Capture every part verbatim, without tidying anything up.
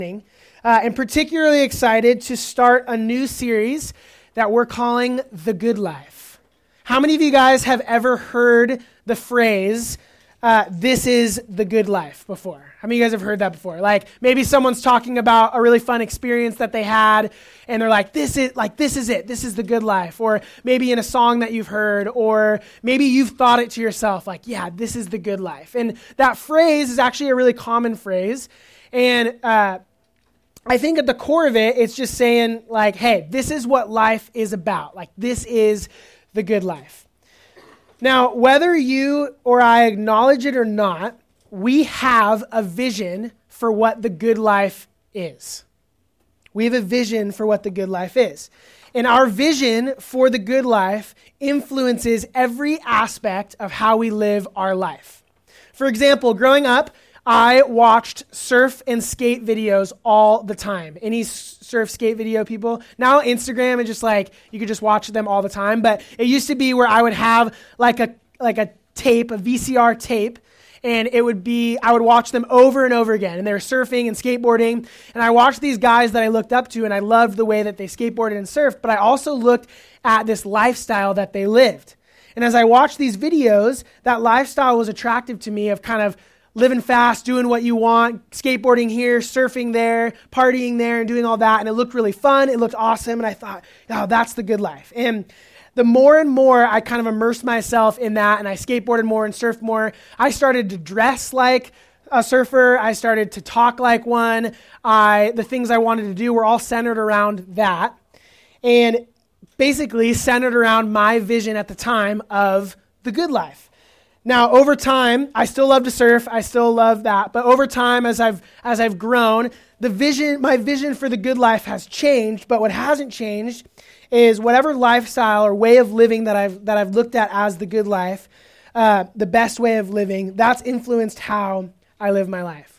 Uh, and particularly excited to start a new series that we're calling The Good Life. How many of you guys have ever heard the phrase, uh, this is the good life before? How many of you guys have heard that before? Like maybe someone's talking about a really fun experience that they had and they're like, this is like, this is it. This is the good life. Or maybe in a song that you've heard, or maybe you've thought it to yourself like, yeah, this is the good life. And that phrase is actually a really common phrase. And, uh, I think at the core of it, it's just saying like, hey, this is what life is about. Like this is the good life. Now, whether you or I acknowledge it or not, we have a vision for what the good life is. We have a vision for what the good life is. And our vision for the good life influences every aspect of how we live our life. For example, growing up, I watched surf and skate videos all the time. Any surf skate video people? Now Instagram and just like, you could just watch them all the time. But it used to be where I would have like a like a tape, a V C R tape, and it would be, I would watch them over and over again. And they were surfing and skateboarding. And I watched these guys that I looked up to, and I loved the way that they skateboarded and surfed. But I also looked at this lifestyle that they lived. And as I watched these videos, that lifestyle was attractive to me of kind of living fast, doing what you want, skateboarding here, surfing there, partying there, and doing all that. And it looked really fun. It looked awesome. And I thought, oh, that's the good life. And the more and more I kind of immersed myself in that, and I skateboarded more and surfed more, I started to dress like a surfer. I started to talk like one. I, the things I wanted to do were all centered around that. And basically centered around my vision at the time of the good life. Now, over time, I still love to surf. I still love that. But over time, as I've as I've grown, the vision, my vision for the good life has changed. But what hasn't changed is whatever lifestyle or way of living that I've that I've looked at as the good life, uh, the best way of living, that's influenced how I live my life.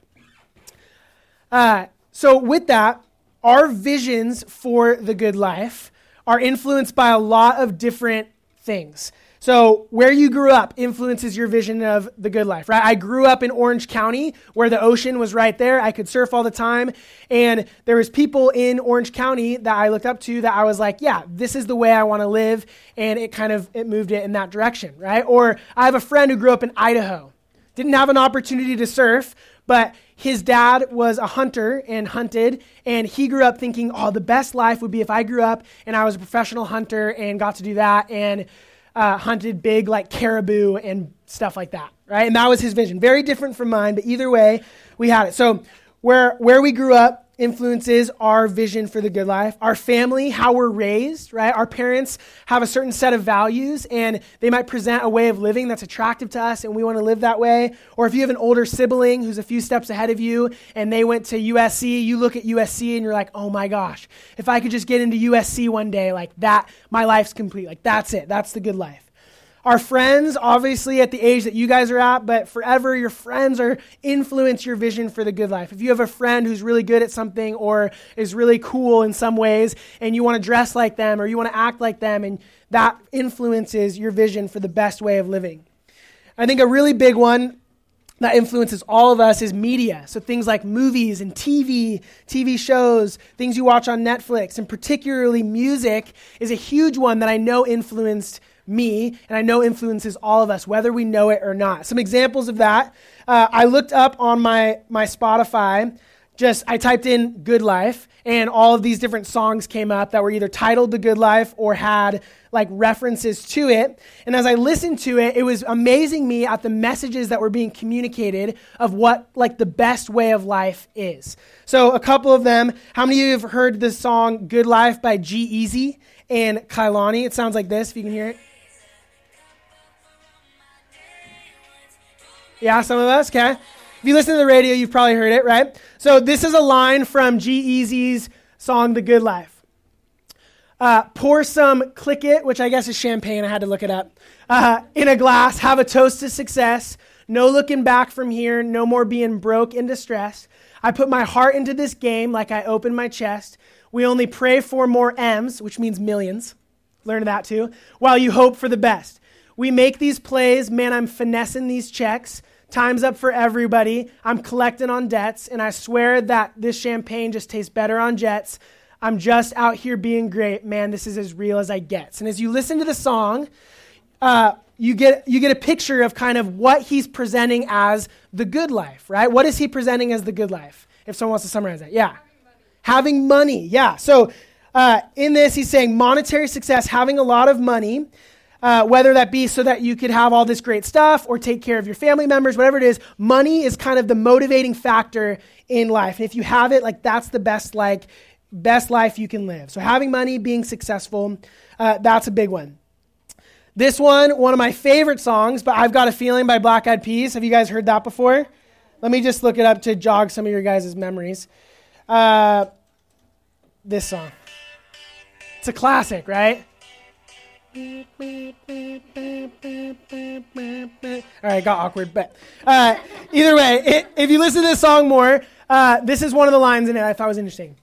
Uh, so with that, our visions for the good life are influenced by a lot of different things. So where you grew up influences your vision of the good life, right? I grew up in Orange County where the ocean was right there. I could surf all the time. And there was people in Orange County that I looked up to that I was like, yeah, this is the way I want to live. And it kind of, it moved it in that direction, right? Or I have a friend who grew up in Idaho. Didn't have an opportunity to surf, but his dad was a hunter and hunted, and he grew up thinking, oh, the best life would be if I grew up and I was a professional hunter and got to do that and Uh, hunted big like caribou and stuff like that, right? And that was his vision. Very different from mine, but either way, we had it. So where where we grew up influences our vision for the good life. Our family, how we're raised, right? Our parents have a certain set of values, and they might present a way of living that's attractive to us, and we want to live that way. Or if you have an older sibling who's a few steps ahead of you, and they went to U S C, you look at U S C, and you're like, oh my gosh, if I could just get into U S C one day, like that, my life's complete. Like that's it. That's the good life. Our friends, obviously at the age that you guys are at, but forever your friends are influence your vision for the good life. If you have a friend who's really good at something or is really cool in some ways, and you want to dress like them or you want to act like them, and that influences your vision for the best way of living. I think a really big one that influences all of us is media. So things like movies and T V, T V shows, things you watch on Netflix, and particularly music is a huge one that I know influenced me, and I know influences all of us, whether we know it or not. Some examples of that, uh, I looked up on my, my Spotify, just I typed in Good Life, and all of these different songs came up that were either titled The Good Life or had like references to it. And as I listened to it, it was amazing me at the messages that were being communicated of what like the best way of life is. So a couple of them, how many of you have heard the song Good Life by G-Eazy and Kehlani? It sounds like this, if you can hear it. Yeah, some of us, okay. If you listen to the radio, you've probably heard it, right? So this is a line from G-Eazy's song, The Good Life. Uh, pour some Click It, which I guess is champagne, I had to look it up, uh, in a glass, have a toast to success, no looking back from here, no more being broke in distress. I put my heart into this game like I opened my chest. We only pray for more M's, which means millions. Learn that too. While you hope for the best. We make these plays, man, I'm finessing these checks. Time's up for everybody. I'm collecting on debts, and I swear that this champagne just tastes better on jets. I'm just out here being great. Man, this is as real as I get. And as you listen to the song, uh, you get you get a picture of kind of what he's presenting as the good life, right? What is he presenting as the good life? If someone wants to summarize that. Yeah. Having money. Having money, yeah. So uh, in this, he's saying monetary success, having a lot of money, Uh, whether that be so that you could have all this great stuff or take care of your family members, whatever it is, money is kind of the motivating factor in life. And if you have it, like that's the best, like best life you can live. So having money, being successful, uh, that's a big one. This one, one of my favorite songs, but I've Got a Feeling by Black Eyed Peas. Have you guys heard that before? Let me just look it up to jog some of your guys' memories. Uh, this song. It's a classic, right? All right, got awkward, but uh, either way, it, if you listen to this song more, uh, this is one of the lines in it I thought was interesting.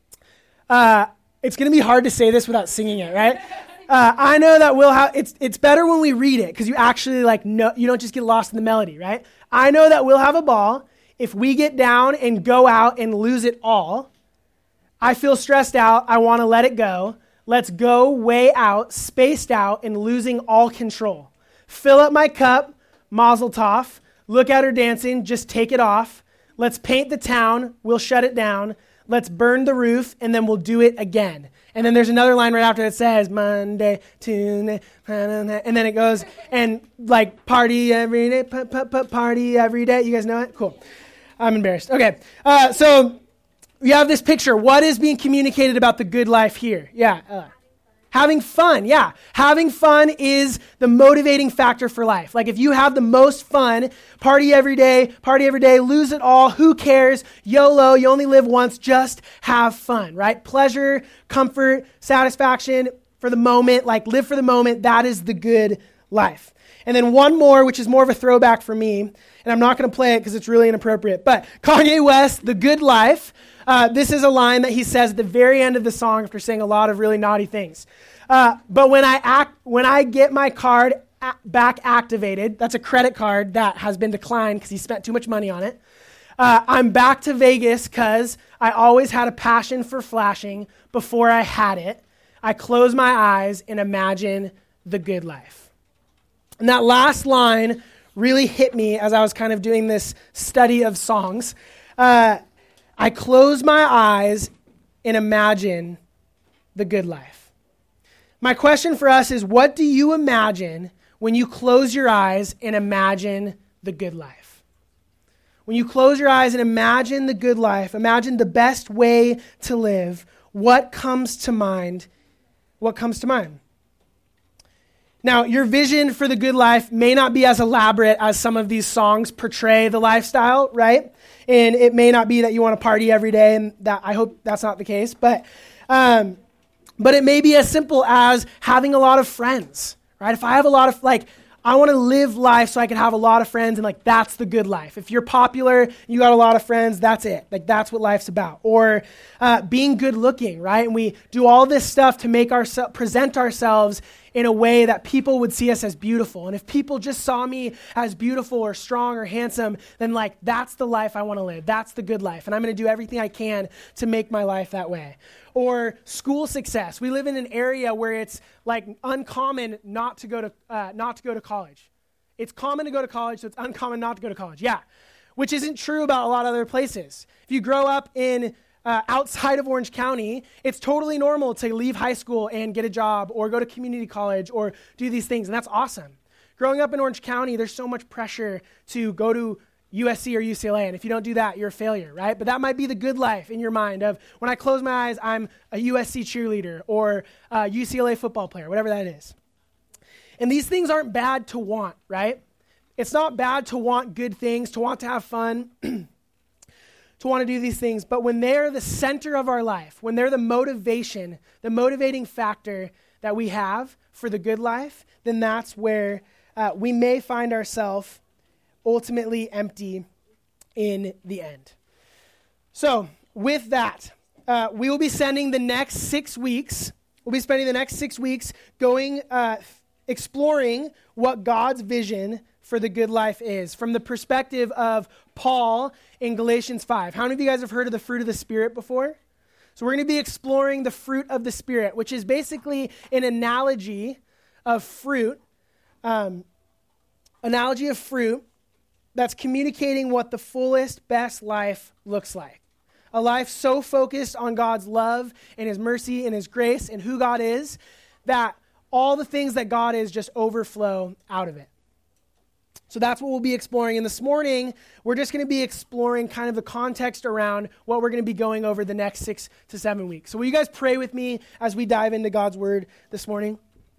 Uh, it's going to be hard to say this without singing it, right? Uh, I know that we'll have, it's it's better when we read it because you actually like know, you don't just get lost in the melody, right? I know that we'll have a ball if we get down and go out and lose it all. I feel stressed out. I want to let it go. Let's go way out, spaced out, and losing all control. Fill up my cup, mazel tov. Look at her dancing, just take it off. Let's paint the town, we'll shut it down. Let's burn the roof, and then we'll do it again. And then there's another line right after that says, Monday, Tuesday, and then it goes, and like party every day, p- p- p- party every day. You guys know it? Cool. I'm embarrassed. Okay, uh, so... You have this picture. What is being communicated about the good life here? Yeah. Uh, having fun. Yeah. Having fun is the motivating factor for life. Like if you have the most fun, party every day, party every day, lose it all. Who cares? YOLO. You only live once. Just have fun, right? Pleasure, comfort, satisfaction for the moment. Like live for the moment. That is the good life. And then one more, which is more of a throwback for me, and I'm not going to play it because it's really inappropriate, but Kanye West, The Good Life. Uh, this is a line that he says at the very end of the song after saying a lot of really naughty things. Uh, but when I act, when I get my card a- back activated, that's a credit card that has been declined because he spent too much money on it. Uh, I'm back to Vegas because I always had a passion for flashing before I had it. I close my eyes and imagine the good life. And that last line really hit me as I was kind of doing this study of songs. Uh, I close my eyes and imagine the good life. My question for us is, what do you imagine when you close your eyes and imagine the good life? When you close your eyes and imagine the good life, imagine the best way to live, what comes to mind? What comes to mind? Now, your vision for the good life may not be as elaborate as some of these songs portray the lifestyle, right? And it may not be that you want to party every day, and that I hope that's not the case. But, um, but it may be as simple as having a lot of friends, right? If I have a lot of, like, I want to live life so I can have a lot of friends, and like that's the good life. If you're popular, you got a lot of friends, that's it. Like that's what life's about. Or uh, being good looking, right? And we do all this stuff to make our present ourselves in a way that people would see us as beautiful. And if people just saw me as beautiful or strong or handsome, then like that's the life I want to live. That's the good life. And I'm going to do everything I can to make my life that way. Or school success. We live in an area where it's like uncommon not to go to uh, not to go to college. It's common to go to college, so it's uncommon not to go to college. Yeah, which isn't true about a lot of other places. If you grow up in uh, outside of Orange County, it's totally normal to leave high school and get a job or go to community college or do these things, and that's awesome. Growing up in Orange County, there's so much pressure to go to U S C or U C L A, and if you don't do that, you're a failure, right? But that might be the good life in your mind of when I close my eyes, I'm a U S C cheerleader or a U C L A football player, whatever that is. And these things aren't bad to want, right? It's not bad to want good things, to want to have fun, to want to do these things, but when they're the center of our life, when they're the motivation, the motivating factor that we have for the good life, then that's where uh, we may find ourselves ultimately empty in the end. So with that, uh, we will be spending the next six weeks, we'll be spending the next six weeks going, uh, exploring what God's vision for the good life is from the perspective of Paul in Galatians five. How many of you guys have heard of the fruit of the Spirit before? So we're going to be exploring the fruit of the Spirit, which is basically an analogy of fruit, um, analogy of fruit that's communicating what the fullest, best life looks like. A life so focused on God's love and his mercy and his grace and who God is that all the things that God is just overflow out of it. So that's what we'll be exploring. And this morning, we're just going to be exploring kind of the context around what we're going to be going over the next six to seven weeks. So will you guys pray with me as we dive into God's word this morning?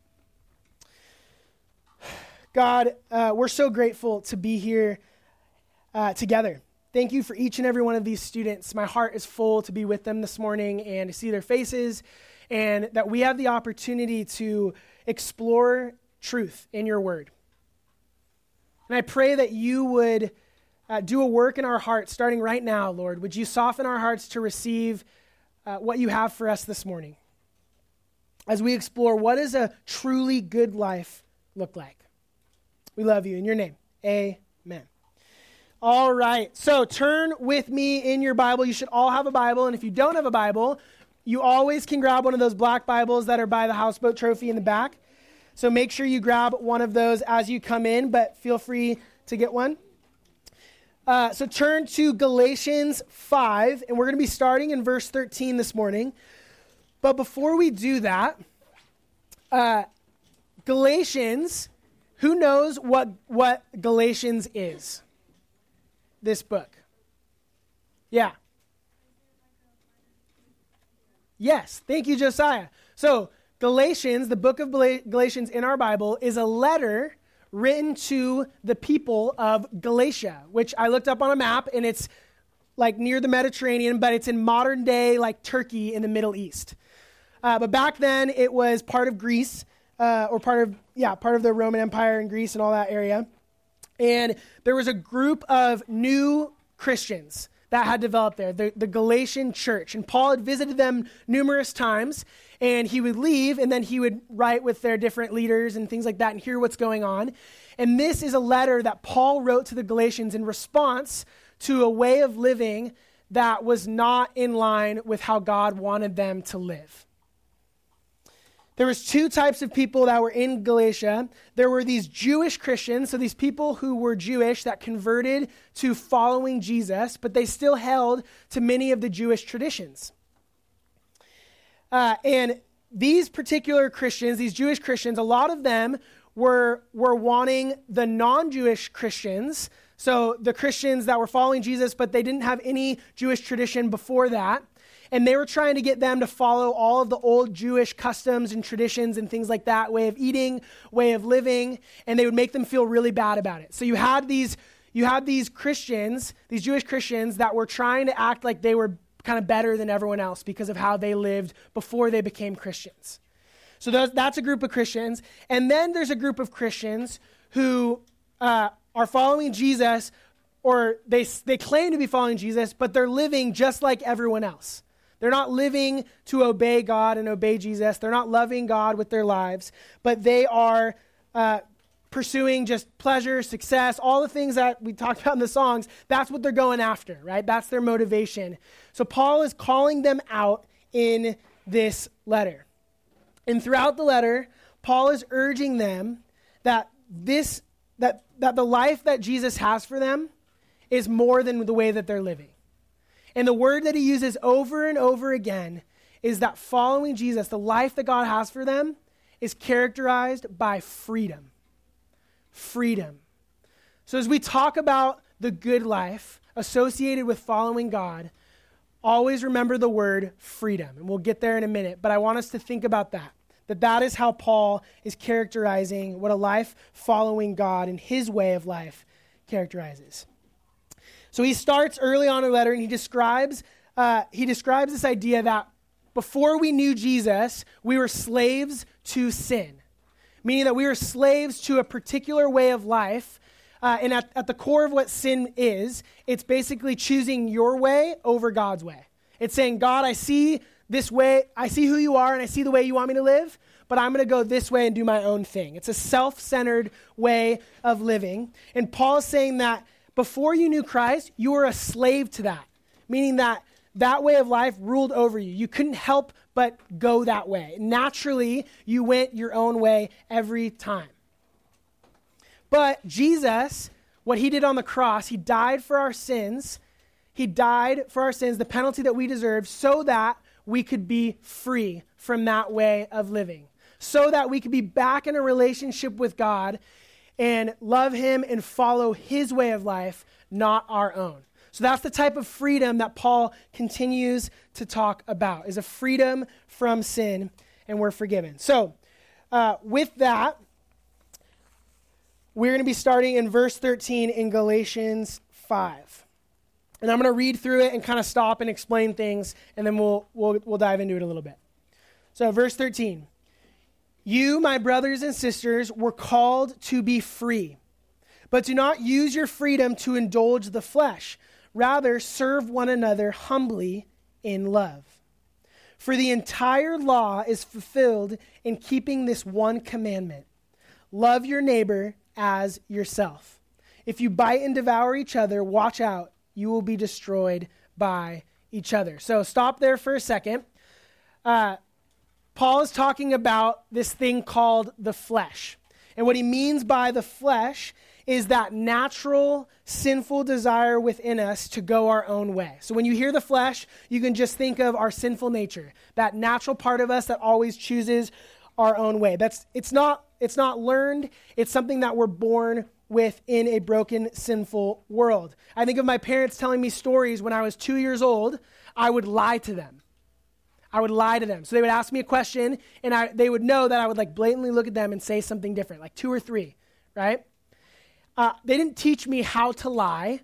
God, uh, we're so grateful to be here uh, together. Thank you for each and every one of these students. My heart is full to be with them this morning and to see their faces, and that we have the opportunity to explore truth in your word. And I pray that you would uh, do a work in our hearts starting right now, Lord. Would you soften our hearts to receive uh, what you have for us this morning as we explore what does a truly good life look like. We love you. In your name, amen. All right, so turn with me in your Bible. You should all have a Bible, and if you don't have a Bible, you always can grab one of those black Bibles that are by the houseboat trophy in the back. So make sure you grab one of those as you come in, but feel free to get one. Uh, so turn to Galatians five, and we're going to be starting in verse thirteen this morning. But before we do that, uh, Galatians, who knows what, what Galatians is? This book. Yeah. Yes, thank you, Josiah. So Galatians, the book of Galatians in our Bible, is a letter written to the people of Galatia, which I looked up on a map, and it's like near the Mediterranean, but it's in modern day like Turkey in the Middle East. Uh, but back then it was part of Greece, uh, or part of, yeah, part of the Roman Empire in Greece and all that area. And there was a group of new Christians that had developed there, the, the Galatian church. And Paul had visited them numerous times, and he would leave, and then he would write with their different leaders and things like that and hear what's going on. And this is a letter that Paul wrote to the Galatians in response to a way of living that was not in line with how God wanted them to live. There was two types of people that were in Galatia. There were these Jewish Christians, so these people who were Jewish that converted to following Jesus, but they still held to many of the Jewish traditions. Uh, and these particular Christians, these Jewish Christians, a lot of them were, were wanting the non-Jewish Christians, so the Christians that were following Jesus, but they didn't have any Jewish tradition before that. And they were trying to get them to follow all of the old Jewish customs and traditions and things like that, way of eating, way of living, and they would make them feel really bad about it. So you had these, you had these Christians, these Jewish Christians that were trying to act like they were kind of better than everyone else because of how they lived before they became Christians. So those, that's a group of Christians. And then there's a group of Christians who uh, are following Jesus, or they they claim to be following Jesus, but they're living just like everyone else. They're not living to obey God and obey Jesus. They're not loving God with their lives, but they are uh, pursuing just pleasure, success, all the things that we talked about in the songs. That's what they're going after, right? That's their motivation. So Paul is calling them out in this letter. And throughout the letter, Paul is urging them that this that that the life that Jesus has for them is more than the way that they're living. And the word that he uses over and over again is that following Jesus, the life that God has for them, is characterized by freedom. Freedom. So as we talk about the good life associated with following God, always remember the word freedom. And we'll get there in a minute, but I want us to think about that. That that is how Paul is characterizing what a life following God and his way of life characterizes. So he starts early on in the letter, and he describes uh, he describes this idea that before we knew Jesus, we were slaves to sin, meaning that we were slaves to a particular way of life. Uh, and at, at the core of what sin is, it's basically choosing your way over God's way. It's saying, God, I see this way, I see who you are, and I see the way you want me to live, but I'm going to go this way and do my own thing. It's a self-centered way of living. And Paul is saying that before you knew Christ, you were a slave to that, meaning that that way of life ruled over you. You couldn't help but go that way. Naturally, you went your own way every time. But Jesus, what he did on the cross, he died for our sins. He died for our sins, the penalty that we deserved, so that we could be free from that way of living, so that we could be back in a relationship with God and love him and follow his way of life, not our own. So that's the type of freedom that Paul continues to talk about, is a freedom from sin, and we're forgiven. So uh, with that, we're going to be starting in verse thirteen in Galatians five. And I'm going to read through it and kind of stop and explain things, and then we'll, we'll, we'll dive into it a little bit. So verse thirteen, you, my brothers and sisters, were called to be free, but do not use your freedom to indulge the flesh. Rather, serve one another humbly in love. For the entire law is fulfilled in keeping this one commandment: love your neighbor as yourself. If you bite and devour each other, watch out, you will be destroyed by each other. So stop there for a second. Uh, Paul is talking about this thing called the flesh. And what he means by the flesh is that natural, sinful desire within us to go our own way. So when you hear the flesh, you can just think of our sinful nature, that natural part of us that always chooses our own way. That's it's not it's not learned. It's something that we're born with in a broken, sinful world. I think of my parents telling me stories when I was two years old. I would lie to them. I would lie to them. So they would ask me a question, and I, they would know that I would like blatantly look at them and say something different, like two or three, right? Uh, they didn't teach me how to lie.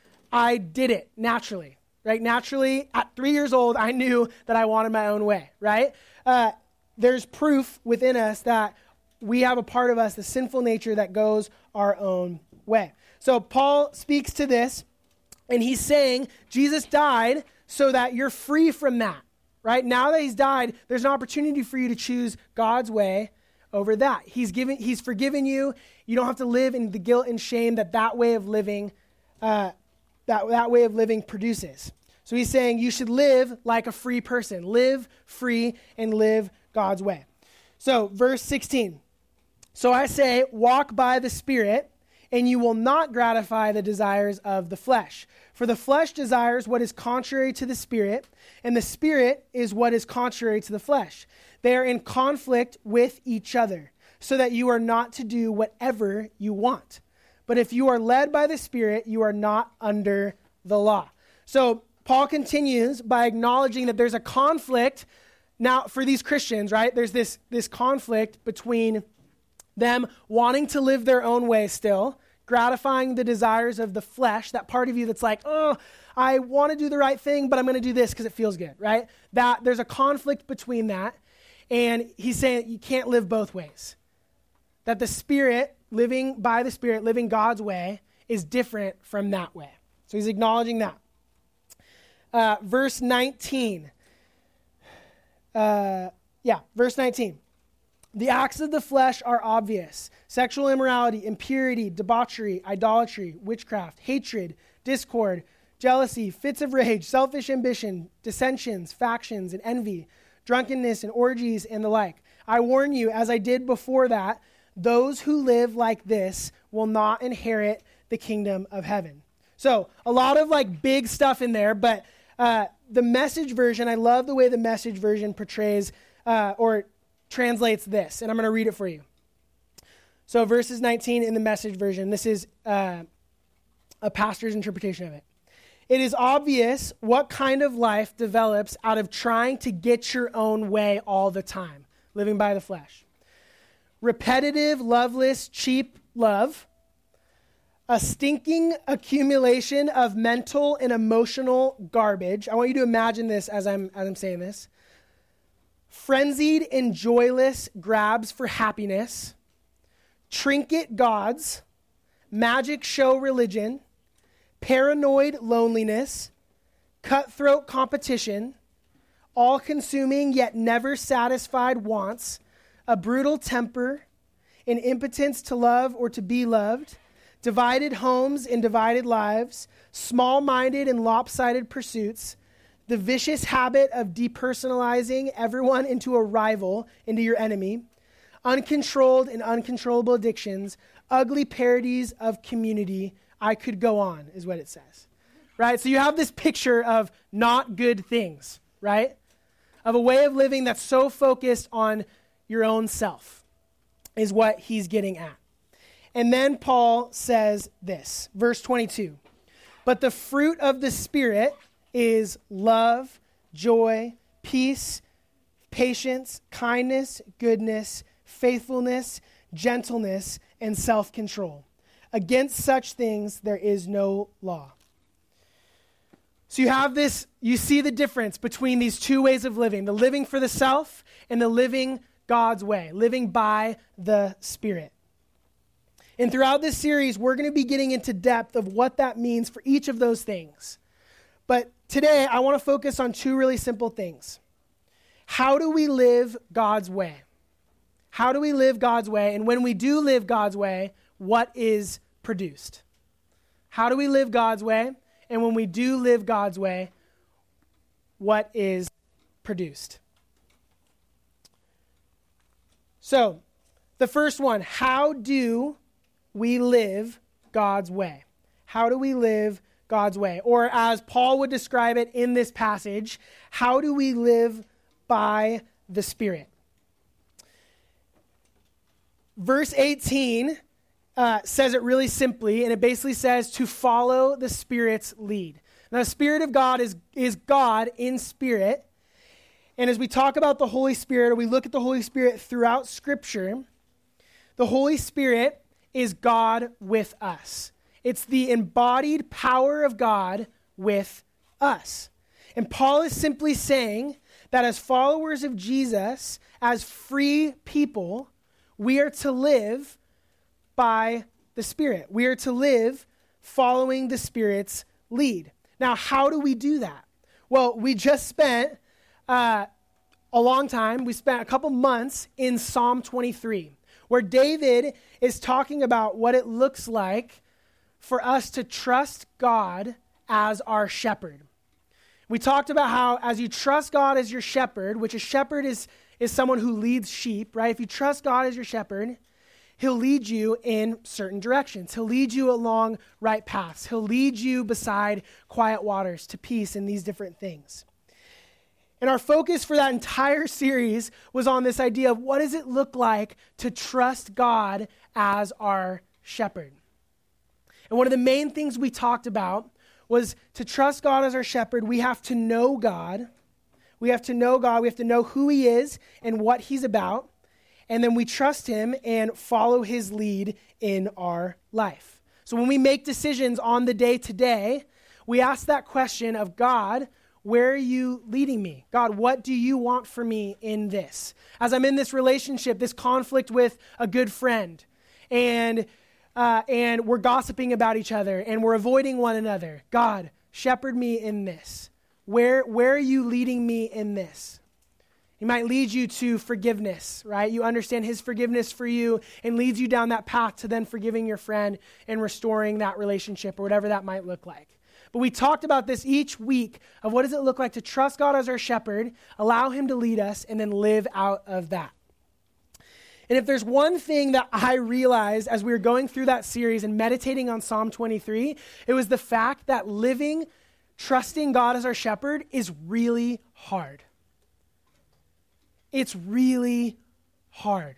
I did it naturally, right? Naturally, at three years old, I knew that I wanted my own way, right? Uh, there's proof within us that we have a part of us, the sinful nature, that goes our own way. So Paul speaks to this, and he's saying Jesus died so that you're free from that. Right? Now that he's died, there's an opportunity for you to choose God's way over that. He's given, he's forgiven you. You don't have to live in the guilt and shame that that way of living, uh, that, that way of living produces. So he's saying you should live like a free person. Live free and live God's way. So verse sixteen. So I say, walk by the Spirit, and you will not gratify the desires of the flesh. For the flesh desires what is contrary to the Spirit, and the Spirit is what is contrary to the flesh. They are in conflict with each other, so that you are not to do whatever you want. But if you are led by the Spirit, you are not under the law. So Paul continues by acknowledging that there's a conflict now for these Christians, right? There's this, this conflict between them wanting to live their own way still, gratifying the desires of the flesh, that part of you that's like, oh, I want to do the right thing, but I'm going to do this because it feels good, right? That there's a conflict between that. And he's saying you can't live both ways. That the Spirit, living by the Spirit, living God's way, is different from that way. So he's acknowledging that. Uh, verse nineteen. Uh, yeah, verse nineteen. The acts of the flesh are obvious: sexual immorality, impurity, debauchery, idolatry, witchcraft, hatred, discord, jealousy, fits of rage, selfish ambition, dissensions, factions, and envy, drunkenness and orgies and the like. I warn you, as I did before that, those who live like this will not inherit the kingdom of heaven. So a lot of like big stuff in there, but uh, the Message version, I love the way the Message version portrays uh, or translates this, and I'm going to read it for you. So verses nineteen in the Message version, this is uh, a pastor's interpretation of it. It is obvious what kind of life develops out of trying to get your own way all the time, living by the flesh. Repetitive, loveless, cheap love, a stinking accumulation of mental and emotional garbage. I want you to imagine this as I'm as I'm saying this. Frenzied and joyless grabs for happiness, trinket gods, magic show religion, paranoid loneliness, cutthroat competition, all-consuming yet never satisfied wants, a brutal temper, an impotence to love or to be loved, divided homes and divided lives, small-minded and lopsided pursuits, the vicious habit of depersonalizing everyone into a rival, into your enemy, uncontrolled and uncontrollable addictions, ugly parodies of community. I could go on, is what it says. Right? So you have this picture of not good things, right? Of a way of living that's so focused on your own self, is what he's getting at. And then Paul says this, verse twenty-two. But the fruit of the Spirit is love, joy, peace, patience, kindness, goodness, faithfulness, gentleness, and self-control. Against such things there is no law. So you have this, you see the difference between these two ways of living, the living for the self and the living God's way, living by the Spirit. And throughout this series, we're going to be getting into depth of what that means for each of those things. But today, I want to focus on two really simple things. How do we live God's way? How do we live God's way? And when we do live God's way, what is produced? How do we live God's way? And when we do live God's way, what is produced? So, the first one, how do we live God's way? How do we live God's way? Or as Paul would describe it in this passage, how do we live by the Spirit? Verse eighteen uh, says it really simply, and it basically says to follow the Spirit's lead. Now, the Spirit of God is, is God in spirit. And as we talk about the Holy Spirit, or we look at the Holy Spirit throughout Scripture, the Holy Spirit is God with us. It's the embodied power of God with us. And Paul is simply saying that as followers of Jesus, as free people, we are to live by the Spirit. We are to live following the Spirit's lead. Now, how do we do that? Well, we just spent uh, a long time. We spent a couple months in Psalm twenty-three, where David is talking about what it looks like for us to trust God as our shepherd. We talked about how as you trust God as your shepherd, which a shepherd is, is someone who leads sheep, right? If you trust God as your shepherd, he'll lead you in certain directions. He'll lead you along right paths. He'll lead you beside quiet waters to peace and these different things. And our focus for that entire series was on this idea of what does it look like to trust God as our shepherd? And one of the main things we talked about was to trust God as our shepherd, we have to know God. We have to know God. We have to know who he is and what he's about. And then we trust him and follow his lead in our life. So when we make decisions on the day-to-day, we ask that question of God, where are you leading me? God, what do you want for me in this? As I'm in this relationship, this conflict with a good friend, and uh, and we're gossiping about each other, and we're avoiding one another. God, shepherd me in this. Where, where are you leading me in this? He might lead you to forgiveness, right? You understand his forgiveness for you and leads you down that path to then forgiving your friend and restoring that relationship or whatever that might look like. But we talked about this each week of what does it look like to trust God as our shepherd, allow him to lead us, and then live out of that. And if there's one thing that I realized as we were going through that series and meditating on Psalm twenty-three, it was the fact that living, trusting God as our shepherd is really hard. It's really hard.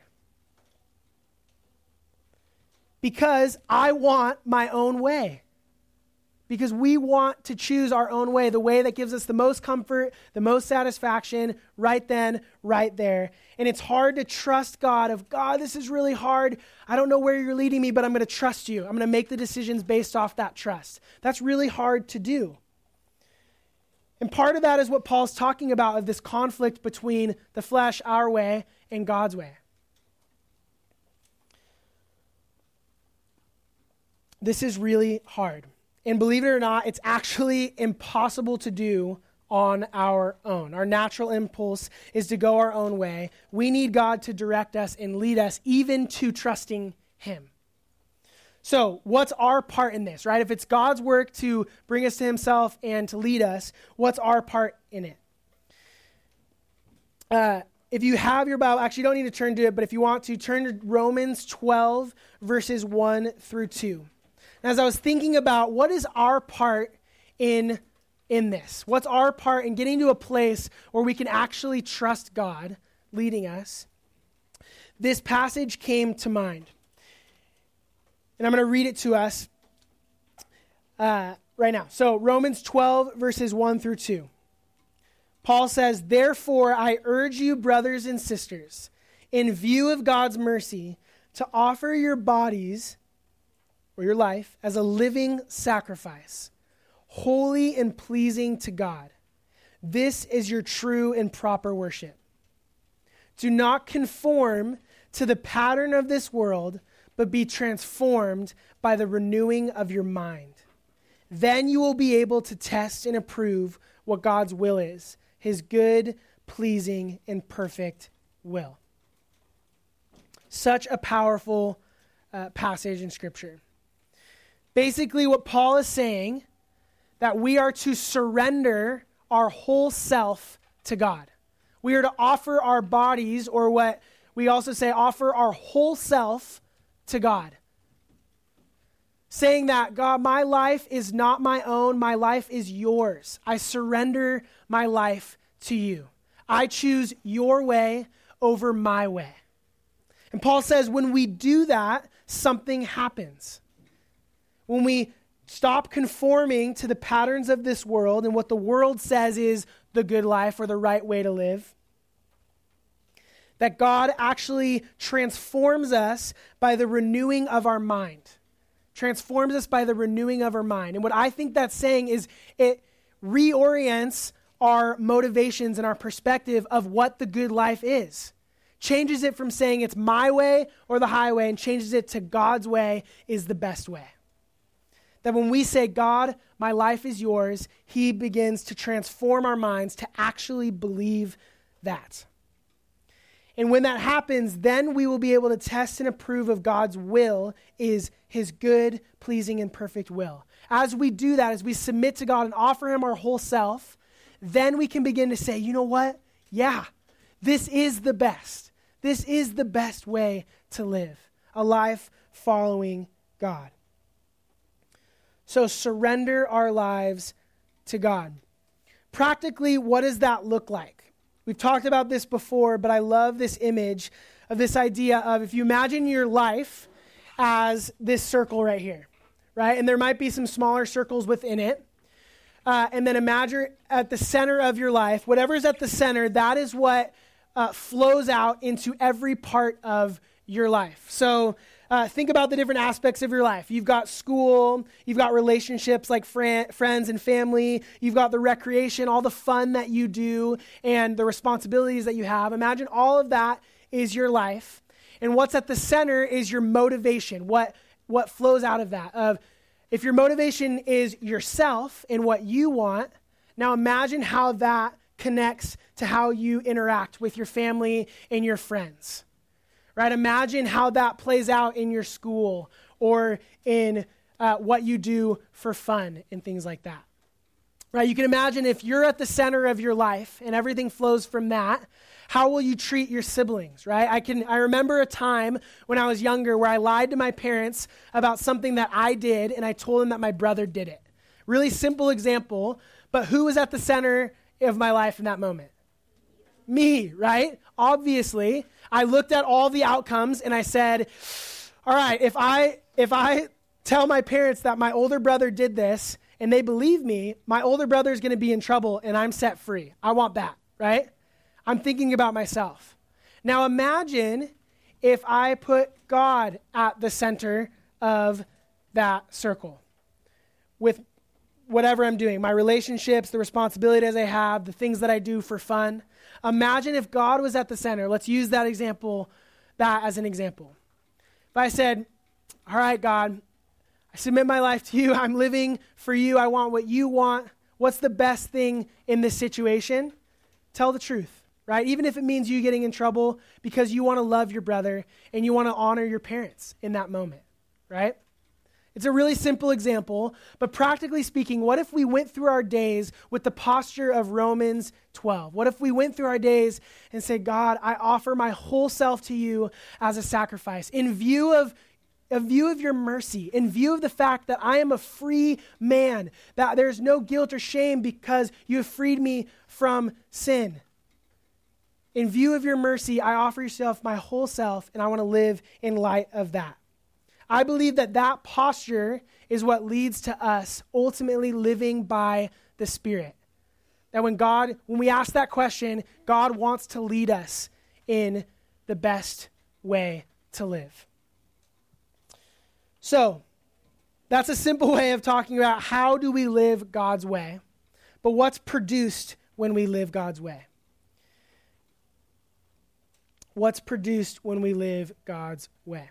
Because I want my own way. Because we want to choose our own way, the way that gives us the most comfort, the most satisfaction, right then, right there. And it's hard to trust God of, God, this is really hard. I don't know where you're leading me, but I'm going to trust you. I'm going to make the decisions based off that trust. That's really hard to do. And part of that is what Paul's talking about, of this conflict between the flesh, our way, and God's way. This is really hard. And believe it or not, it's actually impossible to do on our own. Our natural impulse is to go our own way. We need God to direct us and lead us even to trusting him. So what's our part in this, right? If it's God's work to bring us to himself and to lead us, what's our part in it? Uh, if you have your Bible, actually you don't need to turn to it, but if you want to, turn to Romans twelve, verses one through two. And as I was thinking about what is our part in, in this, what's our part in getting to a place where we can actually trust God leading us, this passage came to mind. And I'm going to read it to us uh, right now. So Romans twelve, verses one through two. Paul says, "Therefore I urge you, brothers and sisters, in view of God's mercy, to offer your bodies or your life as a living sacrifice, holy and pleasing to God. This is your true and proper worship. Do not conform to the pattern of this world, but be transformed by the renewing of your mind. Then you will be able to test and approve what God's will is, his good, pleasing, and perfect will." Such a powerful uh, passage in Scripture. Basically, what Paul is saying, that we are to surrender our whole self to God. We are to offer our bodies, or what we also say, offer our whole self to God. Saying that, God, my life is not my own, my life is yours. I surrender my life to you. I choose your way over my way. And Paul says when we do that, something happens. When we stop conforming to the patterns of this world and what the world says is the good life or the right way to live, that God actually transforms us by the renewing of our mind. Transforms us by the renewing of our mind. And what I think that's saying is it reorients our motivations and our perspective of what the good life is. Changes it from saying it's my way or the highway and changes it to God's way is the best way. That when we say, God, my life is yours, he begins to transform our minds to actually believe that. And when that happens, then we will be able to test and approve of God's will is his good, pleasing, and perfect will. As we do that, as we submit to God and offer him our whole self, then we can begin to say, you know what? Yeah, this is the best. This is the best way to live, a life following God. So surrender our lives to God. Practically, what does that look like? We've talked about this before, but I love this image of this idea of if you imagine your life as this circle right here, right? And there might be some smaller circles within it. Uh, and then imagine at the center of your life, whatever's at the center, that is what uh, flows out into every part of your life. So uh, think about the different aspects of your life. You've got school, you've got relationships like fran- friends and family, you've got the recreation, all the fun that you do, and the responsibilities that you have. Imagine all of that is your life. And what's at the center is your motivation, what, what flows out of that. Of if your motivation is yourself and what you want, now imagine how that connects to how you interact with your family and your friends. Right? Imagine how that plays out in your school or in uh, what you do for fun and things like that. Right? You can imagine if you're at the center of your life and everything flows from that, how will you treat your siblings, right? I can. I remember a time when I was younger where I lied to my parents about something that I did and I told them that my brother did it. Really simple example, but who was at the center of my life in that moment? Me, right? Obviously, I looked at all the outcomes and I said, all right, if I if I tell my parents that my older brother did this and they believe me, my older brother is going to be in trouble and I'm set free. I want that, right? I'm thinking about myself. Now imagine if I put God at the center of that circle with whatever I'm doing, my relationships, the responsibilities I have, the things that I do for fun. Imagine if God was at the center. Let's use that example, that as an example. If I said, all right, God, I submit my life to you. I'm living for you. I want what you want. What's the best thing in this situation? Tell the truth, right? Even if it means you getting in trouble because you want to love your brother and you want to honor your parents in that moment, right? It's a really simple example, but practically speaking, what if we went through our days with the posture of Romans twelve? What if we went through our days and said, God, I offer my whole self to you as a sacrifice in view of in view of your mercy, in view of the fact that I am a free man, that there's no guilt or shame because you have freed me from sin. In view of your mercy, I offer yourself my whole self, and I want to live in light of that. I believe that that posture is what leads to us ultimately living by the Spirit. That when God, when we ask that question, God wants to lead us in the best way to live. So, that's a simple way of talking about how do we live God's way, but what's produced when we live God's way? What's produced when we live God's way?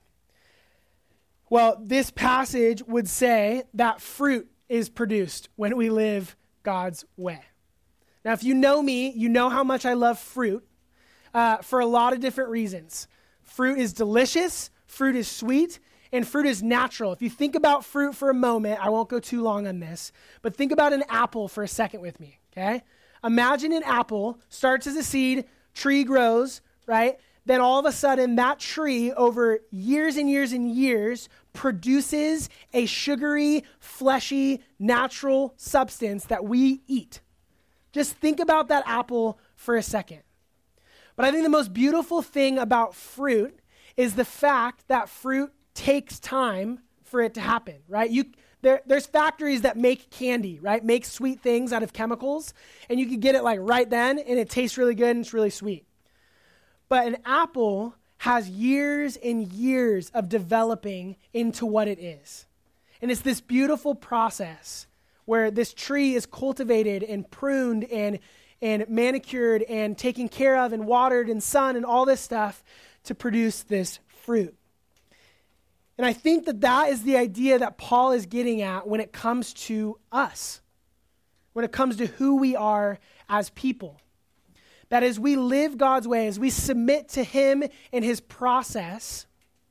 Well, this passage would say that fruit is produced when we live God's way. Now, if you know me, you know how much I love fruit uh, for a lot of different reasons. Fruit is delicious, fruit is sweet, and fruit is natural. If you think about fruit for a moment, I won't go too long on this, but think about an apple for a second with me, okay? Imagine an apple starts as a seed, tree grows, right? Then all of a sudden that tree over years and years and years produces a sugary, fleshy, natural substance that we eat. Just think about that apple for a second. But I think the most beautiful thing about fruit is the fact that fruit takes time for it to happen, right? You there, there's factories that make candy, right? Make sweet things out of chemicals, and you can get it like right then, and it tastes really good and it's really sweet. But an apple has years and years of developing into what it is. And it's this beautiful process where this tree is cultivated and pruned and, and manicured and taken care of and watered and sun and all this stuff to produce this fruit. And I think that that is the idea that Paul is getting at when it comes to us, when it comes to who we are as people. That as we live God's way, as we submit to him and his process,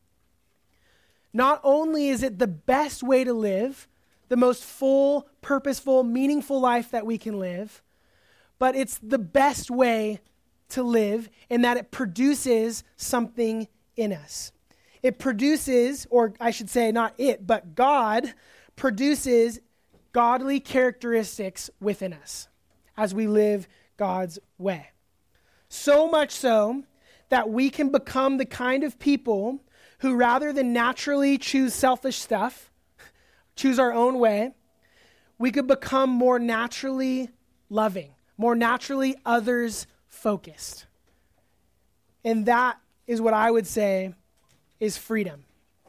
not only is it the best way to live, the most full, purposeful, meaningful life that we can live, but it's the best way to live in that it produces something in us. It produces, or I should say not it, but God produces godly characteristics within us as we live God's way. So much so that we can become the kind of people who, rather than naturally choose selfish stuff, choose our own way, we could become more naturally loving, more naturally others-focused. And that is what I would say is freedom.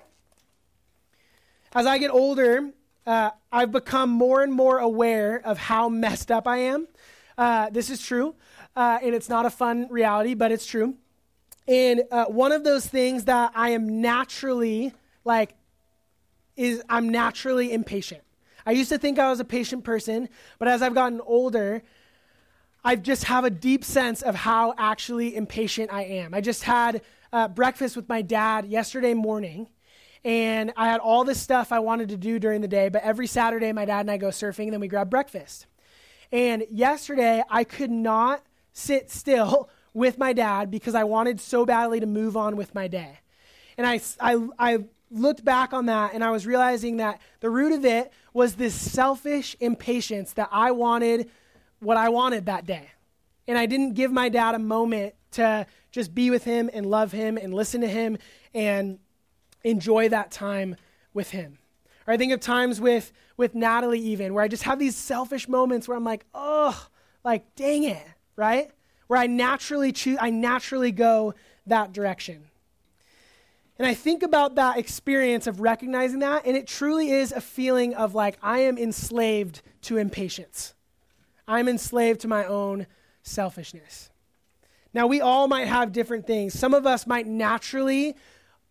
As I get older, uh, I've become more and more aware of how messed up I am. Uh, this is true, uh, and it's not a fun reality, but it's true. And uh, one of those things that I am naturally, like, is I'm naturally impatient. I used to think I was a patient person, but as I've gotten older, I just have a deep sense of how actually impatient I am. I just had uh, breakfast with my dad yesterday morning, and I had all this stuff I wanted to do during the day, but every Saturday my dad and I go surfing, and then we grab breakfast. And yesterday, I could not sit still with my dad because I wanted so badly to move on with my day. And I, I, I looked back on that, and I was realizing that the root of it was this selfish impatience that I wanted what I wanted that day. And I didn't give my dad a moment to just be with him and love him and listen to him and enjoy that time with him. Or I think of times with, with Natalie even, where I just have these selfish moments where I'm like, oh, like, dang it, right? Where I naturally choose, I naturally go that direction. And I think about that experience of recognizing that, and it truly is a feeling of like, I am enslaved to impatience. I'm enslaved to my own selfishness. Now, we all might have different things. Some of us might naturally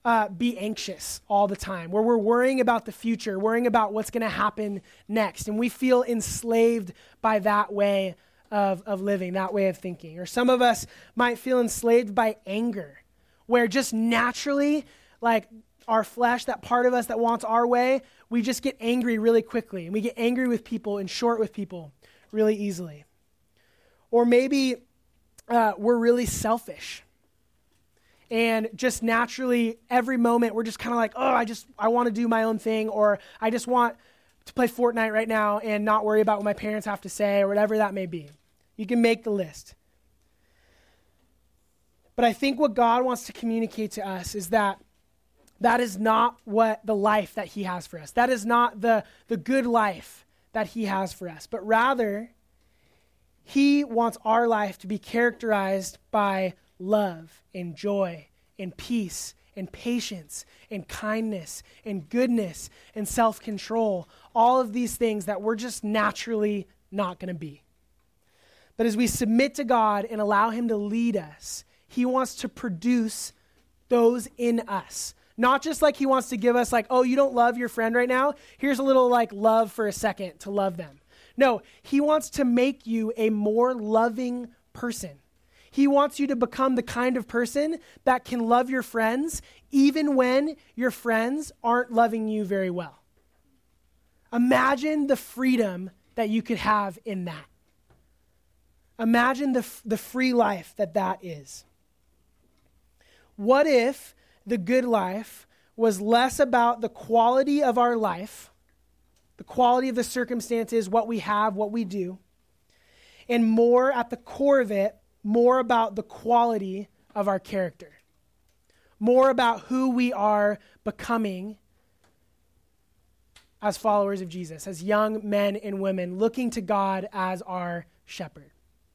uh, be anxious all the time, where we're worrying about the future, worrying about what's going to happen next. And we feel enslaved by that way of, of living, that way of thinking. Or some of us might feel enslaved by anger, where just naturally, like our flesh, that part of us that wants our way, we just get angry really quickly. And we get angry with people and short with people really easily. Or maybe uh, we're really selfish. And just naturally, every moment, we're just kind of like, oh, I just, I want to do my own thing, or I just want to play Fortnite right now and not worry about what my parents have to say, or whatever that may be. You can make the list. But I think what God wants to communicate to us is that that is not what the life that he has for us. That is not the, the good life that he has for us. But rather, he wants our life to be characterized by love and joy and peace and patience and kindness and goodness and self-control. All of these things that we're just naturally not going to be. But as we submit to God and allow him to lead us, he wants to produce those in us. Not just like he wants to give us like, oh, you don't love your friend right now? Here's a little like love for a second to love them. No, he wants to make you a more loving person. He wants you to become the kind of person that can love your friends even when your friends aren't loving you very well. Imagine the freedom that you could have in that. Imagine the, the free life that that is. What if the good life was less about the quality of our life, the quality of the circumstances, what we have, what we do, and more at the core of it, more about the quality of our character, more about who we are becoming as followers of Jesus, as young men and women looking to God as our shepherd.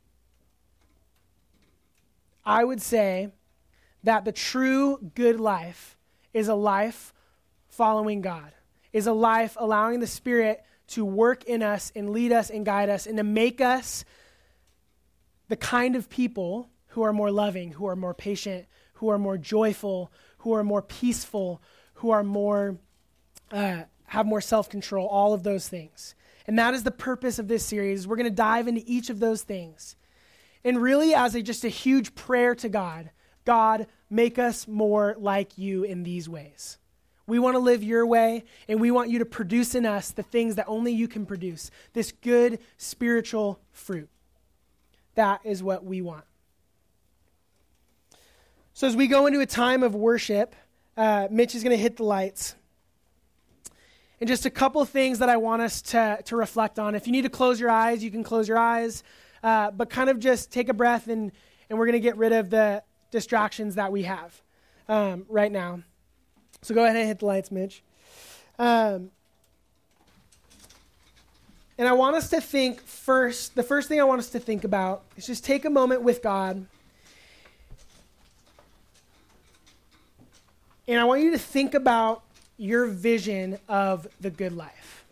I would say that the true good life is a life following God, is a life allowing the Spirit to work in us and lead us and guide us and to make us the kind of people who are more loving, who are more patient, who are more joyful, who are more peaceful, who are more, uh, have more self-control, all of those things. And that is the purpose of this series. We're going to dive into each of those things. And really as a, just a huge prayer to God, God, make us more like you in these ways. We want to live your way, and we want you to produce in us the things that only you can produce, this good spiritual fruit. That is what we want. So as we go into a time of worship, uh, Mitch is going to hit the lights. And just a couple things that I want us to, to reflect on. If you need to close your eyes, you can close your eyes. Uh, but kind of just take a breath, and, and we're going to get rid of the distractions that we have um, right now. So go ahead and hit the lights, Mitch. Um, and I want us to think first, the first thing I want us to think about is just take a moment with God. And I want you to think about your vision of the good life.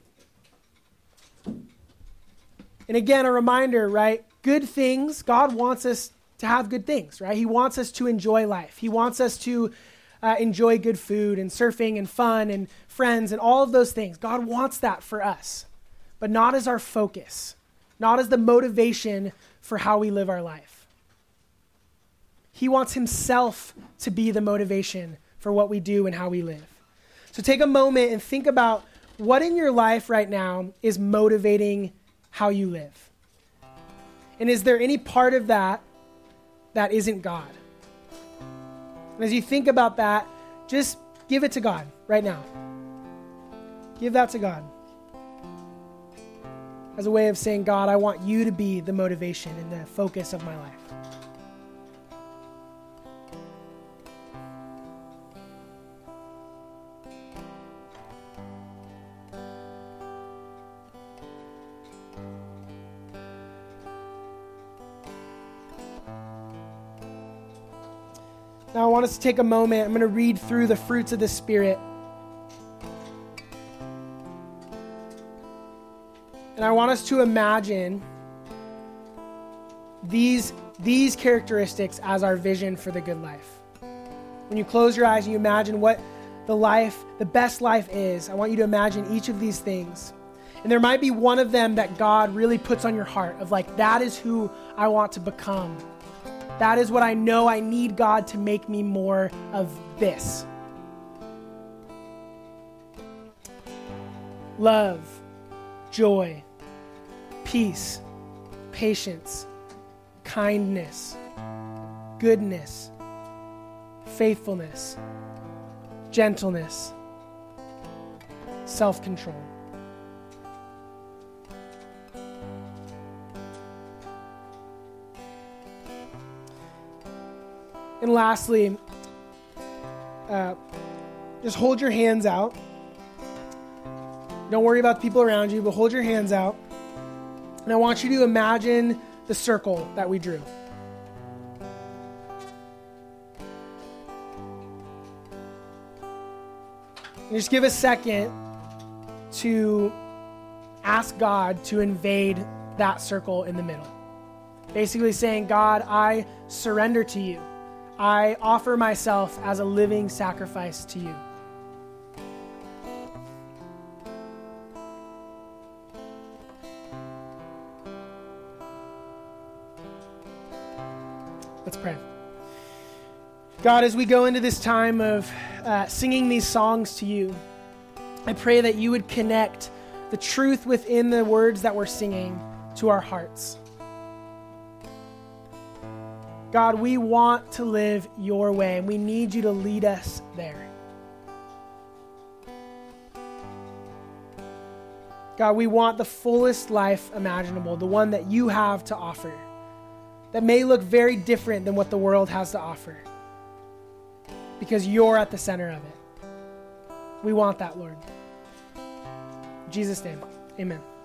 And again, a reminder, right? Good things, God wants us to have good things, right? He wants us to enjoy life. He wants us to uh, enjoy good food and surfing and fun and friends and all of those things. God wants that for us, but not as our focus, not as the motivation for how we live our life. He wants himself to be the motivation for what we do and how we live. So take a moment and think about what in your life right now is motivating how you live. And is there any part of that that isn't God? And as you think about that, just give it to God right now. Give that to God. As a way of saying, God, I want you to be the motivation and the focus of my life. Now I want us to take a moment. I'm going to read through the fruits of the Spirit. And I want us to imagine these, these characteristics as our vision for the good life. When you close your eyes and you imagine what the life, the best life is, I want you to imagine each of these things. And there might be one of them that God really puts on your heart of like, that is who I want to become. That is what I know I need God to make me more of this. Love, joy, peace, patience, kindness, goodness, faithfulness, gentleness, self-control. And lastly, uh, just hold your hands out. Don't worry about the people around you, but hold your hands out. And I want you to imagine the circle that we drew. And just give a second to ask God to invade that circle in the middle. Basically saying, God, I surrender to you. I offer myself as a living sacrifice to you. Let's pray. God, as we go into this time of uh, singing these songs to you, I pray that you would connect the truth within the words that we're singing to our hearts. God, we want to live your way, and we need you to lead us there. God, we want the fullest life imaginable, the one that you have to offer, that may look very different than what the world has to offer, because you're at the center of it. We want that, Lord. In Jesus' name, amen.